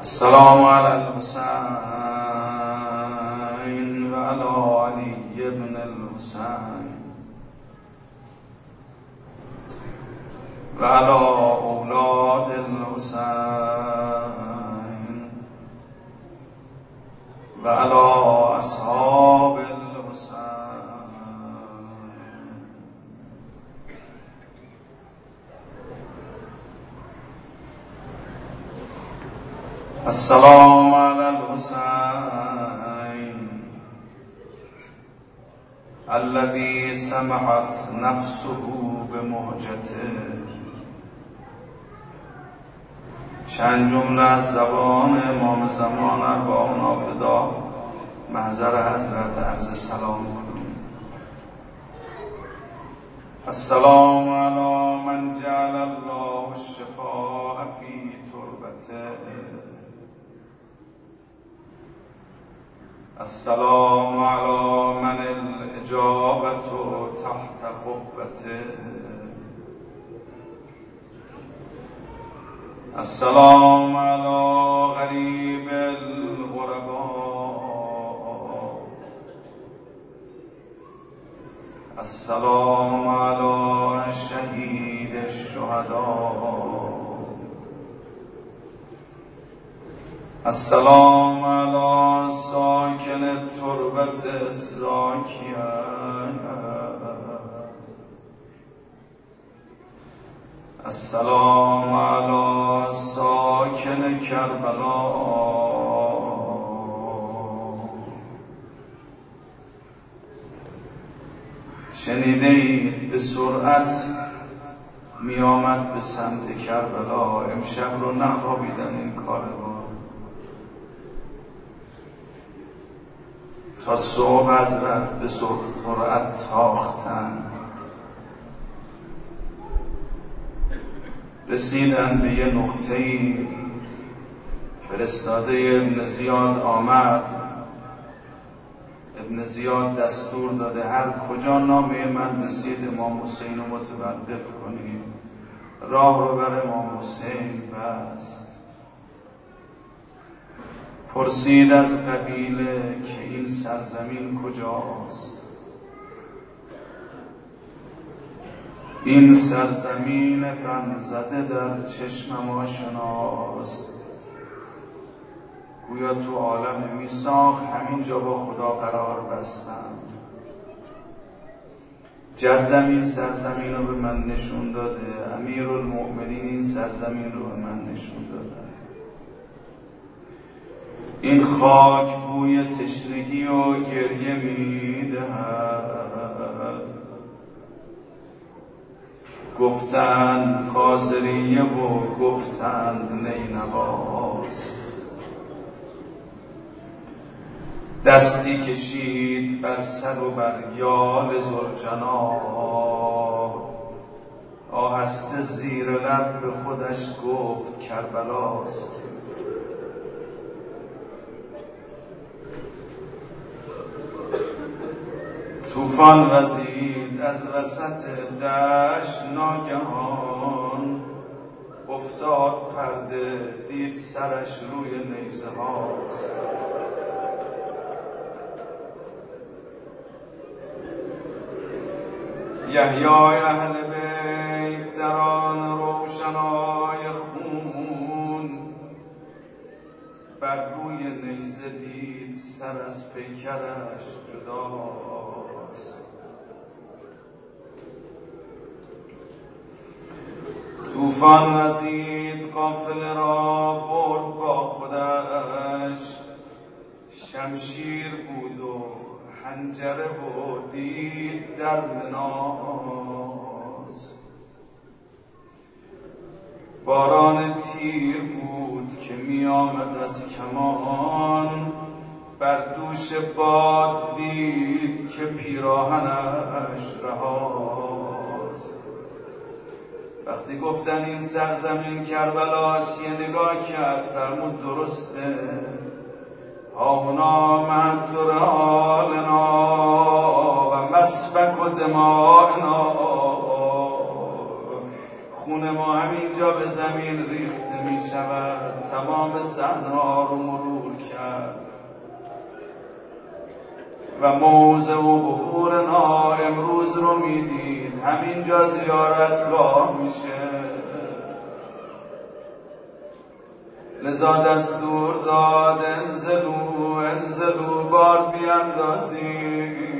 السلام على الحسين وعلى علي بن الحسين وعلى أولاد الحسين وعلى أصحاب الحسين. السلام على الحسين الذي سمحت نفسه بمهجته. چند جمله از زبان امام زمان ارواح نافدا محضر حضرت عرض سلام کنیم. السلام علی من جعل الله الشفاء فی تربته. السلام علی من الاجابة تحت قبته. السلام علی غریب الغرباء. السلام علی شهید الشهداء. السلام علی ساکن تربت الزاکیه. السلام علی ساکن کربلا. شنیده اید به سرعت می آمد به سمت کربلا. امشب رو نخوابیدن این کاروان تا صبح حضرت به سرعت تاختند. رسیدن به یه نقطه‌ای، فرستاده ابن زیاد آمد. ابن زیاد دستور داده هر کجا نامه من رسید امام حسین رو متوقف کنید. راه رو بر امام حسین بست. پرسید از قبیله که این سرزمین کجاست. این سرزمین غم زده در چشم ما شناس. گویا تو عالم میثاق همینجا با خدا قرار بستم. جدم این سرزمین رو به من نشون داده. امیرالمؤمنین این سرزمین رو به من نشون داده. این خاک بوی تشنگی و گریه میدهد. گفتند قاضریه و گفتند نینواست. دستی کشید بر سر و بر یال ذوالجناح. آهسته زیر لب به خودش گفت کربلاست. طوفان وزید از وسط دشت. ناگهان افتاد پرده، دید سرش روی نیزه هاست. یحیای اهل بیت در آن روشنای خون بر روی نیزه دید سر از پیکرش جداست. طوفان وزید قافله را برد با خودش. شمشیر بود و حنجره و دید در مناس. باران تیر بود که می آمد از کمان. بر دوش باد دید که پیراهنش رهاست. وقتی گفتن این سرزمین کربلاست یه نگاه کرد، فرمود درسته. هاهنا معطر آلنا و مسفک و دماغنا. خون ما همینجا به زمین ریخته می شود تمام صحنه‌ها رو مرور کرد و موضع و قبورنا امروز رو میدید همینجا زیارتگاه میشه. لذا دستور داد انزلو بار بیاندازید.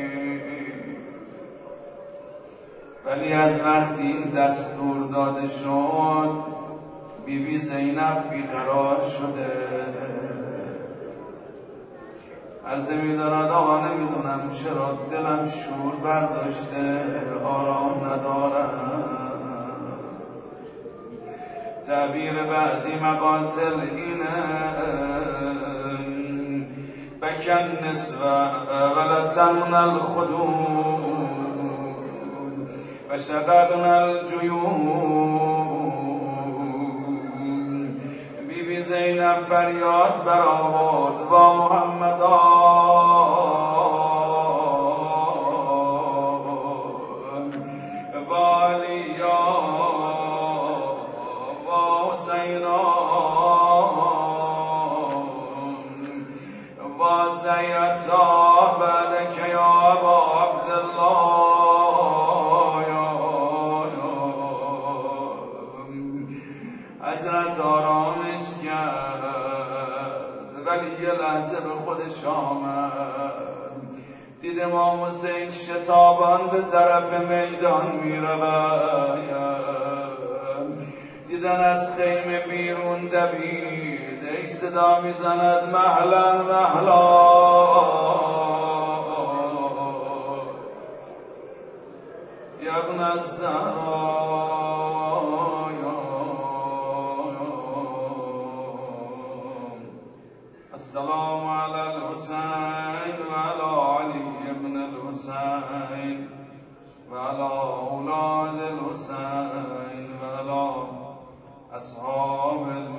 ولی از وقتی این دستور داده شد بیبی زینب بیقرار شده. عرضه می‌دارد آقا نمیدونم چرا دلم شور برداشته، آرام ندارم. تعبیر بعضی مقاتل اینه بکن نسوه ولتمن الخدود و شققن الجیوب. بیبی زینب فریاد برآورد و محمدا و علیا و حسینا و سیدتا بعدک یا ابا عبدالله. حضرت آرامش کرد ولی یه لحظه به خودش آمد، دید امام حسین شتابان به طرف میدان می رود. دیدن از خیمه بیرون دوید، ای صدا می زند مهلا مهلا یا ابن الزهرا. السلام على الحسين وعلى علي بن الحسين وعلى أولاد الحسين وعلى أصحاب